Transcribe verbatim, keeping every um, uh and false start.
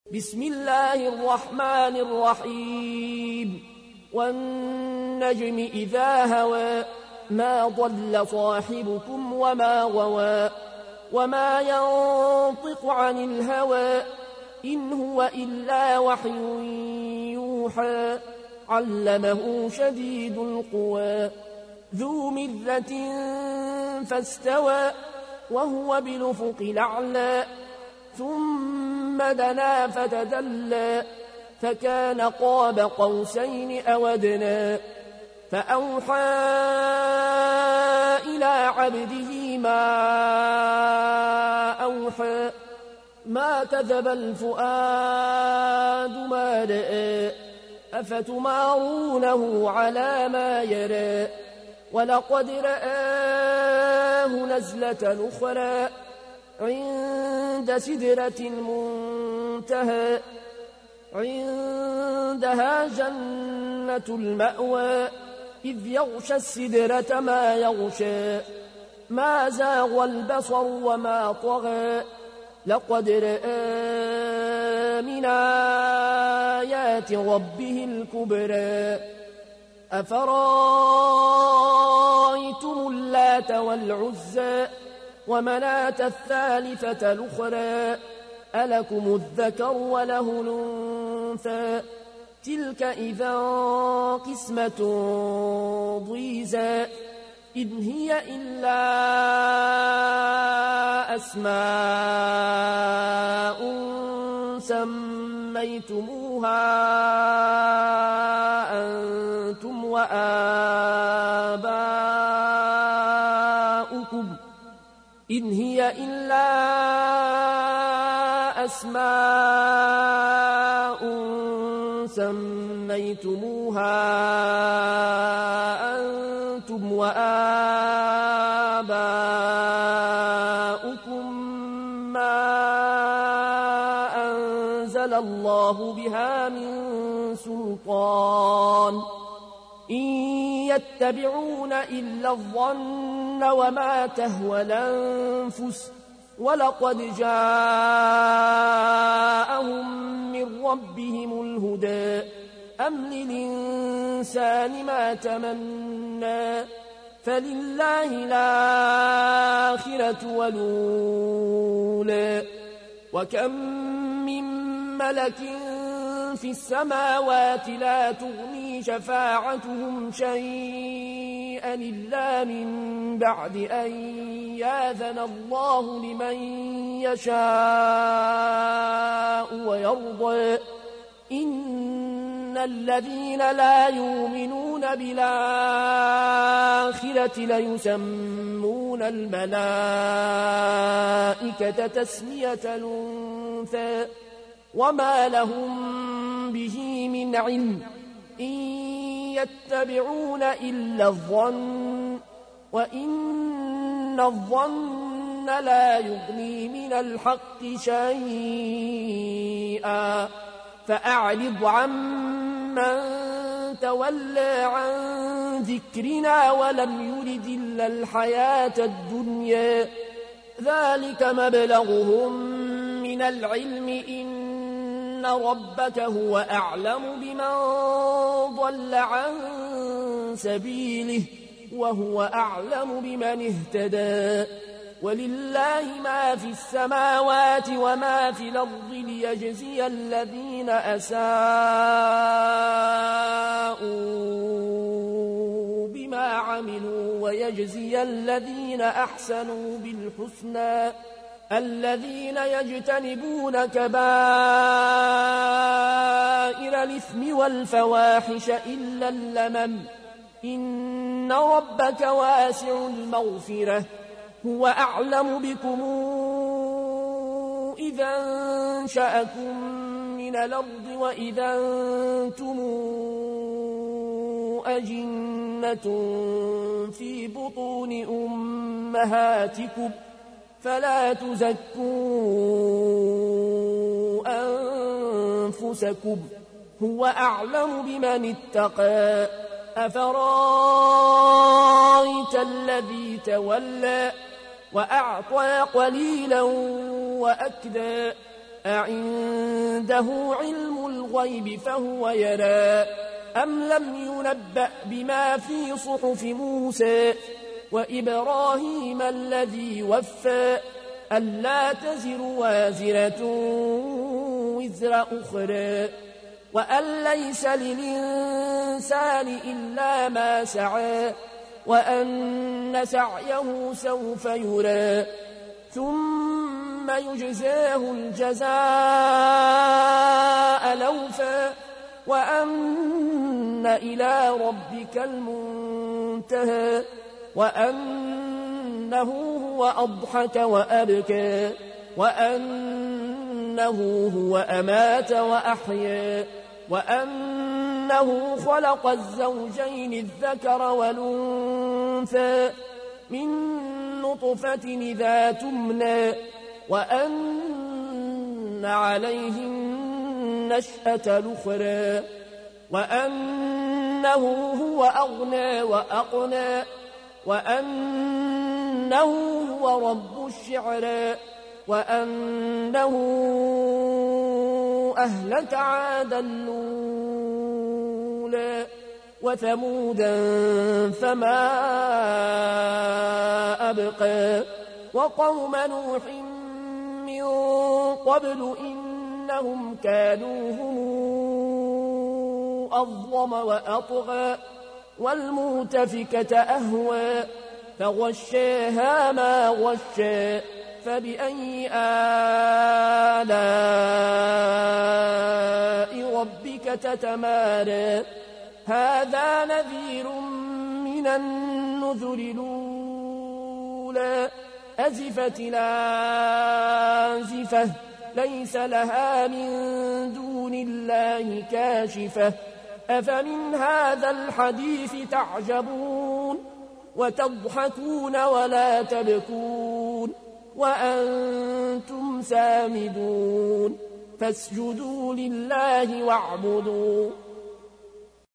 بسم الله الرحمن الرحيم والنجم إذا هوى ما ضل صاحبكم وما غوى وما ينطق عن الهوى إن هو إلا وحي يوحى علمه شديد القوى ذو مرة فاستوى وهو بالأفق الأعلى ثم دنا فتدلى فكان قاب قوسين أو أدنى فأوحى إلى عبده ما أوحى ما كذب الفؤاد ما رأى أفتمارونه على ما يرى ولقد رآه نزلة أخرى عند سدرة المنتهى عندها جنة المأوى إذ يغشى السدرة ما يغشى ما زاغ البصر وما طغى لقد رأى من آيات ربه الكبرى أفرأيتم اللات والعزى ومناة الثالثة الأخرى ألكم الذكر وله الأنثى تلك إذا قسمة ضيزى إن هي إلا أسماء سميتموها أنتم وآباؤكم إن هي إلا أسماء سميتموها أنتم وآباؤكم ما أنزل الله بها من سلطان إن يتبعون إلا الظن وما تهوى الأنفس ولقد جاءهم من ربهم الهدى أم للإنسان ما تمنى فلله الآخرة والأولى وكم من ملك في السماوات لا تغني شفاعتهم شيئا إلا من بعد أن يأذن الله لمن يشاء ويرضى إن الذين لا يؤمنون بالآخرة ليسمون الملائكة تسمية الأنثى وما لهم به من علم إن يتبعون إلا الظن وإن الظن لا يغني من الحق شيئا فأعرض عمن تولى عن ذكرنا ولم يرد إلا الحياة الدنيا ذلك مبلغهم من العلم إن ربك هو أعلم بمن ضل عن سبيله وهو أعلم بمن اهتدى ولله ما في السماوات وما في الأرض ليجزي الذين أساءوا بما عملوا ويجزي الذين أحسنوا بالحسنى الذين يجتنبون كبائر الإثم والفواحش إلا اللمم إن ربك واسع المغفرة هو أعلم بكم إذا انشأكم من الأرض وإذا أنتم أجنة في بطون أمهاتكم فلا تزكوا أنفسكم هو أعلم بمن اتقى أفرايت الذي تولى وأعطى قليلا وأكدى أعنده علم الغيب فهو يرى أم لم ينبأ بما في صحف موسى وإبراهيم الذي وفى ألا تزر وازرة وزر أخرى وأن ليس للإنسان إلا ما سعى وأن سعيه سوف يرى ثم يجزاه الجزاء الأوفى وأن إلى ربك المنتهى وأنه هو أضحك وأبكى وأنه هو أمات وأحيا وأنه خلق الزوجين الذكر والأنثى من نطفة إذا تمنى وأن عليه النشأة الأخرى وأنه هو أغنى وأقنى وأنه هو رب الشعرى وأنه أهلك عادا الأولى وثمودا فما أبقى وقوم نوح من قبل إنهم كانوا هم أظلم وأطغى والمؤتفكة أهوى فغشاها ما غشى فبأي آلاء ربك تتمارى هذا نذير من النذر الأولى أزفت الآزفة ليس لها من دون الله كاشفة أفمن هذا الحديث تعجبون وتضحكون ولا تبكون وأنتم سامدون فاسجدوا لله واعبدوا